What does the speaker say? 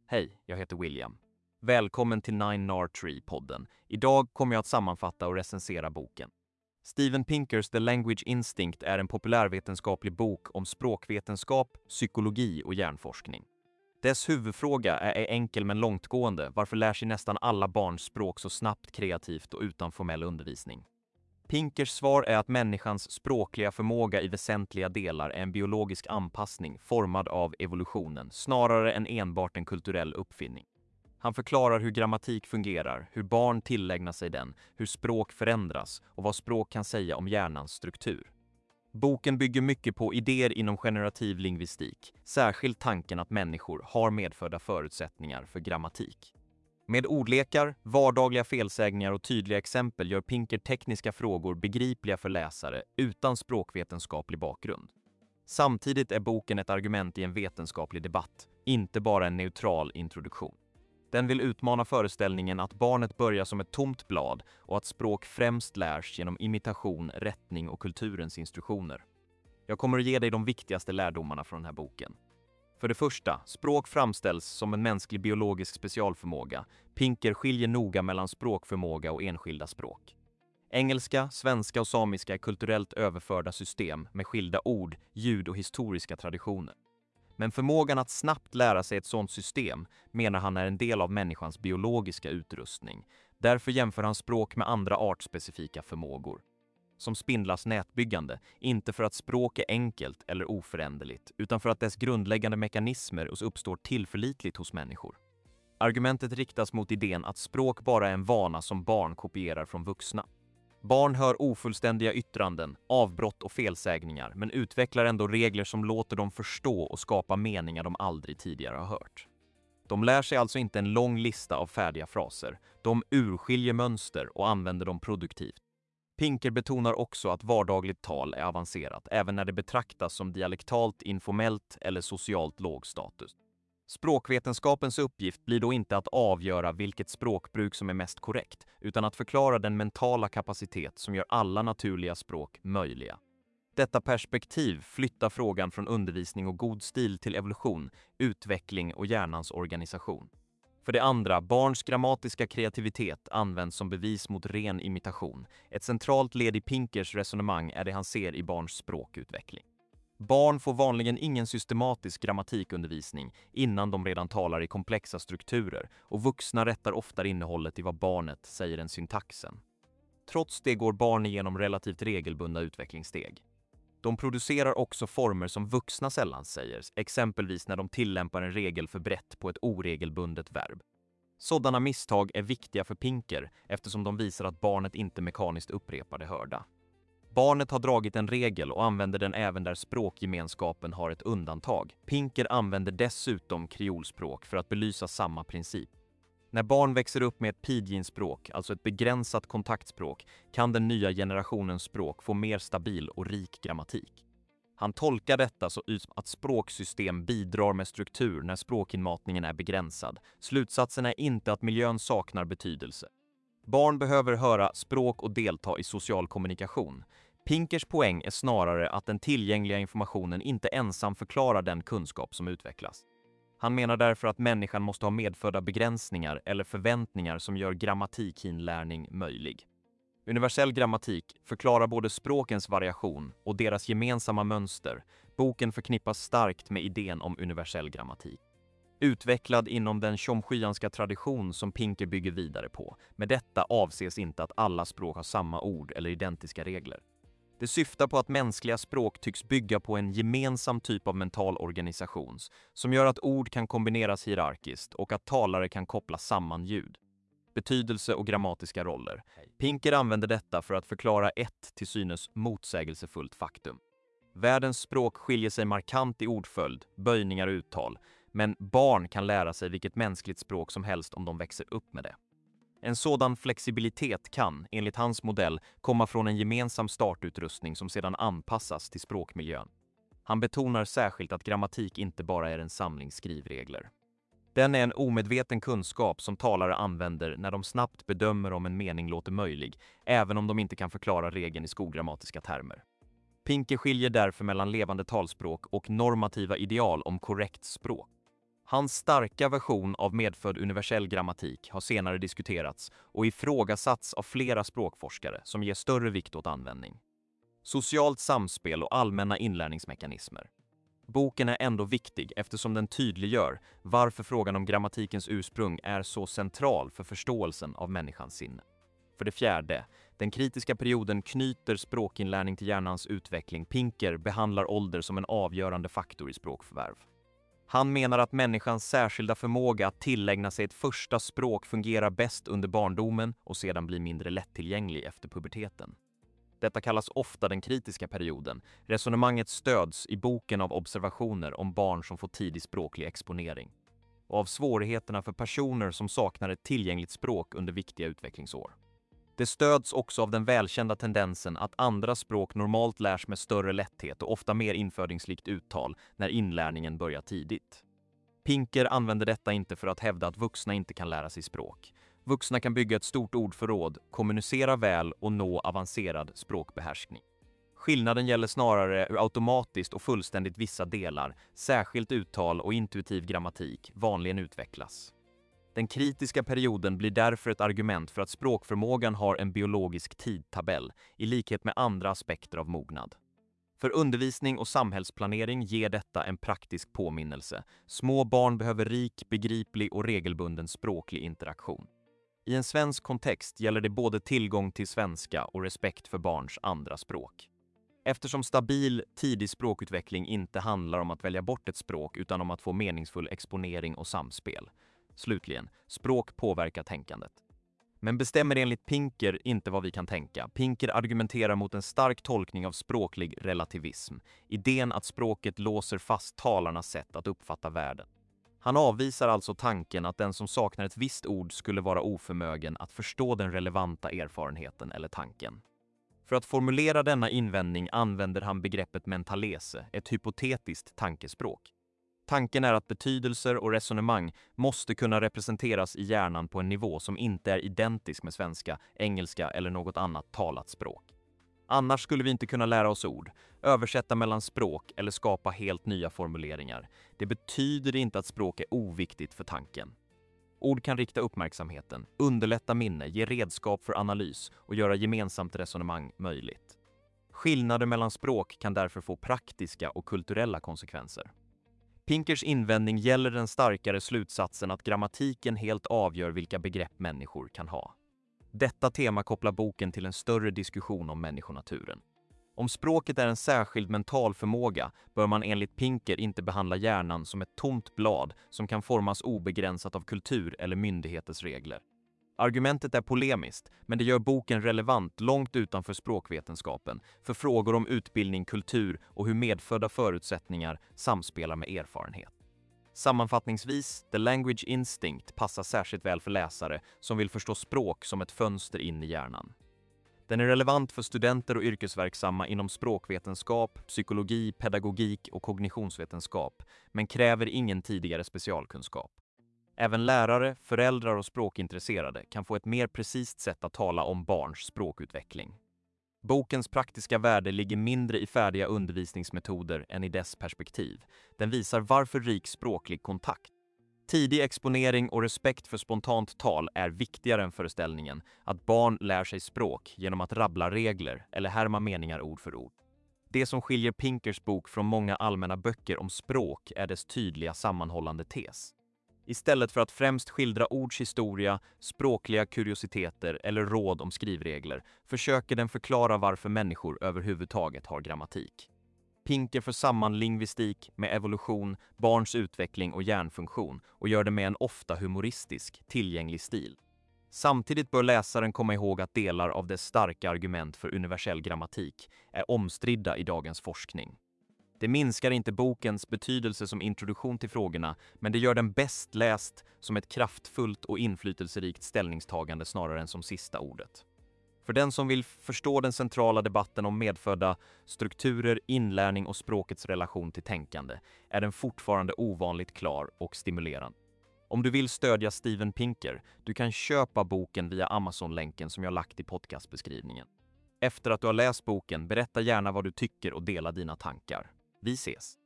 Hej, jag heter William. Välkommen till Nine Nar Tree-podden. Idag kommer jag att sammanfatta och recensera boken. Steven Pinkers The Language Instinct är en populärvetenskaplig bok om språkvetenskap, psykologi och hjärnforskning. Dess huvudfråga är enkel men långtgående: varför lär sig nästan alla barn språk så snabbt, kreativt och utan formell undervisning? Pinkers svar är att människans språkliga förmåga i väsentliga delar är en biologisk anpassning formad av evolutionen, snarare än enbart en kulturell uppfinning. Han förklarar hur grammatik fungerar, hur barn tillägnar sig den, hur språk förändras och vad språk kan säga om hjärnans struktur. Boken bygger mycket på idéer inom generativ lingvistik, särskilt tanken att människor har medfödda förutsättningar för grammatik. Med ordlekar, vardagliga felsägningar och tydliga exempel gör Pinker tekniska frågor begripliga för läsare utan språkvetenskaplig bakgrund. Samtidigt är boken ett argument i en vetenskaplig debatt, inte bara en neutral introduktion. Den vill utmana föreställningen att barnet börjar som ett tomt blad och att språk främst lärs genom imitation, rättning och kulturens instruktioner. Jag kommer att ge dig de viktigaste lärdomarna från den här boken. För det första, språk framställs som en mänsklig biologisk specialförmåga. Pinker skiljer noga mellan språkförmåga och enskilda språk. Engelska, svenska och samiska är kulturellt överförda system med skilda ord, ljud och historiska traditioner. Men förmågan att snabbt lära sig ett sådant system menar han är en del av människans biologiska utrustning. Därför jämför han språk med andra artspecifika förmågor. Som spindlars nätbyggande, inte för att språk är enkelt eller oföränderligt, utan för att dess grundläggande mekanismer uppstår tillförlitligt hos människor. Argumentet riktas mot idén att språk bara är en vana som barn kopierar från vuxna. Barn hör ofullständiga yttranden, avbrott och felsägningar, men utvecklar ändå regler som låter dem förstå och skapa meningar de aldrig tidigare har hört. De lär sig alltså inte en lång lista av färdiga fraser, de urskiljer mönster och använder dem produktivt. Pinker betonar också att vardagligt tal är avancerat, även när det betraktas som dialektalt, informellt eller socialt låg status. Språkvetenskapens uppgift blir då inte att avgöra vilket språkbruk som är mest korrekt, utan att förklara den mentala kapacitet som gör alla naturliga språk möjliga. Detta perspektiv flyttar frågan från undervisning och god stil till evolution, utveckling och hjärnans organisation. För det andra, barns grammatiska kreativitet används som bevis mot ren imitation. Ett centralt led i Pinkers resonemang är det han ser i barns språkutveckling. Barn får vanligen ingen systematisk grammatikundervisning innan de redan talar i komplexa strukturer, och vuxna rättar oftare innehållet i vad barnet säger än syntaxen. Trots det går barn igenom relativt regelbundna utvecklingssteg. De producerar också former som vuxna sällan säger, exempelvis när de tillämpar en regel för brett på ett oregelbundet verb. Sådana misstag är viktiga för Pinker eftersom de visar att barnet inte mekaniskt upprepar det hörda. Barnet har dragit en regel och använder den även där språkgemenskapen har ett undantag. Pinker använder dessutom kreolspråk för att belysa samma princip. När barn växer upp med ett pidgin-språk, alltså ett begränsat kontaktspråk, kan den nya generationens språk få mer stabil och rik grammatik. Han tolkar detta så att språksystem bidrar med struktur när språkinmatningen är begränsad. Slutsatsen är inte att miljön saknar betydelse. Barn behöver höra språk och delta i social kommunikation. Pinkers poäng är snarare att den tillgängliga informationen inte ensam förklarar den kunskap som utvecklas. Han menar därför att människan måste ha medfödda begränsningar eller förväntningar som gör grammatikinlärning möjlig. Universell grammatik förklarar både språkens variation och deras gemensamma mönster. Boken förknippas starkt med idén om universell grammatik. Utvecklad inom den chomskyanska tradition som Pinker bygger vidare på. Med detta avses inte att alla språk har samma ord eller identiska regler. Det syftar på att mänskliga språk tycks bygga på en gemensam typ av mental organisation som gör att ord kan kombineras hierarkiskt och att talare kan koppla samman ljud, betydelse och grammatiska roller. Pinker använder detta för att förklara ett till synes motsägelsefullt faktum. Världens språk skiljer sig markant i ordföljd, böjningar och uttal, men barn kan lära sig vilket mänskligt språk som helst om de växer upp med det. En sådan flexibilitet kan, enligt hans modell, komma från en gemensam startutrustning som sedan anpassas till språkmiljön. Han betonar särskilt att grammatik inte bara är en samling skrivregler. Den är en omedveten kunskap som talare använder när de snabbt bedömer om en mening låter möjlig, även om de inte kan förklara regeln i skolgrammatiska termer. Pinker skiljer därför mellan levande talspråk och normativa ideal om korrekt språk. Hans starka version av medfödd universell grammatik har senare diskuterats och ifrågasatts av flera språkforskare som ger större vikt åt användning. Socialt samspel och allmänna inlärningsmekanismer. Boken är ändå viktig eftersom den tydliggör varför frågan om grammatikens ursprung är så central för förståelsen av människans sinne. För det fjärde, den kritiska perioden knyter språkinlärning till hjärnans utveckling. Pinker behandlar ålder som en avgörande faktor i språkförvärv. Han menar att människans särskilda förmåga att tillägna sig ett första språk fungerar bäst under barndomen och sedan blir mindre lättillgänglig efter puberteten. Detta kallas ofta den kritiska perioden. Resonemanget stöds i boken av observationer om barn som får tidig språklig exponering och av svårigheterna för personer som saknar ett tillgängligt språk under viktiga utvecklingsår. Det stöds också av den välkända tendensen att andra språk normalt lärs med större lätthet och ofta mer infödingslikt uttal när inlärningen börjar tidigt. Pinker använder detta inte för att hävda att vuxna inte kan lära sig språk. Vuxna kan bygga ett stort ordförråd, kommunicera väl och nå avancerad språkbehärskning. Skillnaden gäller snarare hur automatiskt och fullständigt vissa delar, särskilt uttal och intuitiv grammatik, vanligen utvecklas. Den kritiska perioden blir därför ett argument för att språkförmågan har en biologisk tidtabell, i likhet med andra aspekter av mognad. För undervisning och samhällsplanering ger detta en praktisk påminnelse. Små barn behöver rik, begriplig och regelbunden språklig interaktion. I en svensk kontext gäller det både tillgång till svenska och respekt för barns andra språk. Eftersom stabil, tidig språkutveckling inte handlar om att välja bort ett språk utan om att få meningsfull exponering och samspel. Slutligen, språk påverkar tänkandet. Men bestämmer enligt Pinker inte vad vi kan tänka. Pinker argumenterar mot en stark tolkning av språklig relativism, idén att språket låser fast talarnas sätt att uppfatta världen. Han avvisar alltså tanken att den som saknar ett visst ord skulle vara oförmögen att förstå den relevanta erfarenheten eller tanken. För att formulera denna invändning använder han begreppet mentalese, ett hypotetiskt tankespråk. Tanken är att betydelser och resonemang måste kunna representeras i hjärnan på en nivå som inte är identisk med svenska, engelska eller något annat talat språk. Annars skulle vi inte kunna lära oss ord, översätta mellan språk eller skapa helt nya formuleringar. Det betyder inte att språk är oviktigt för tanken. Ord kan rikta uppmärksamheten, underlätta minne, ge redskap för analys och göra gemensamt resonemang möjligt. Skillnader mellan språk kan därför få praktiska och kulturella konsekvenser. Pinkers invändning gäller den starkare slutsatsen att grammatiken helt avgör vilka begrepp människor kan ha. Detta tema kopplar boken till en större diskussion om människonaturen. Om språket är en särskild mental förmåga bör man enligt Pinker inte behandla hjärnan som ett tomt blad som kan formas obegränsat av kultur eller myndigheters regler. Argumentet är polemiskt, men det gör boken relevant långt utanför språkvetenskapen för frågor om utbildning, kultur och hur medfödda förutsättningar samspelar med erfarenhet. Sammanfattningsvis, The Language Instinct passar särskilt väl för läsare som vill förstå språk som ett fönster in i hjärnan. Den är relevant för studenter och yrkesverksamma inom språkvetenskap, psykologi, pedagogik och kognitionsvetenskap, men kräver ingen tidigare specialkunskap. Även lärare, föräldrar och språkintresserade kan få ett mer precist sätt att tala om barns språkutveckling. Bokens praktiska värde ligger mindre i färdiga undervisningsmetoder än i dess perspektiv. Den visar varför rik språklig kontakt. Tidig exponering och respekt för spontant tal är viktigare än föreställningen att barn lär sig språk genom att rabbla regler eller härma meningar ord för ord. Det som skiljer Pinkers bok från många allmänna böcker om språk är dess tydliga sammanhållande tes. Istället för att främst skildra ords historia, språkliga kuriositeter eller råd om skrivregler försöker den förklara varför människor överhuvudtaget har grammatik. Pinker för samman lingvistik med evolution, barns utveckling och hjärnfunktion och gör det med en ofta humoristisk, tillgänglig stil. Samtidigt bör läsaren komma ihåg att delar av dess starka argument för universell grammatik är omstridda i dagens forskning. Det minskar inte bokens betydelse som introduktion till frågorna, men det gör den bäst läst som ett kraftfullt och inflytelserikt ställningstagande snarare än som sista ordet. För den som vill förstå den centrala debatten om medfödda strukturer, inlärning och språkets relation till tänkande är den fortfarande ovanligt klar och stimulerande. Om du vill stödja Steven Pinker, du kan köpa boken via Amazon-länken som jag lagt i podcastbeskrivningen. Efter att du har läst boken, berätta gärna vad du tycker och dela dina tankar. Vi ses!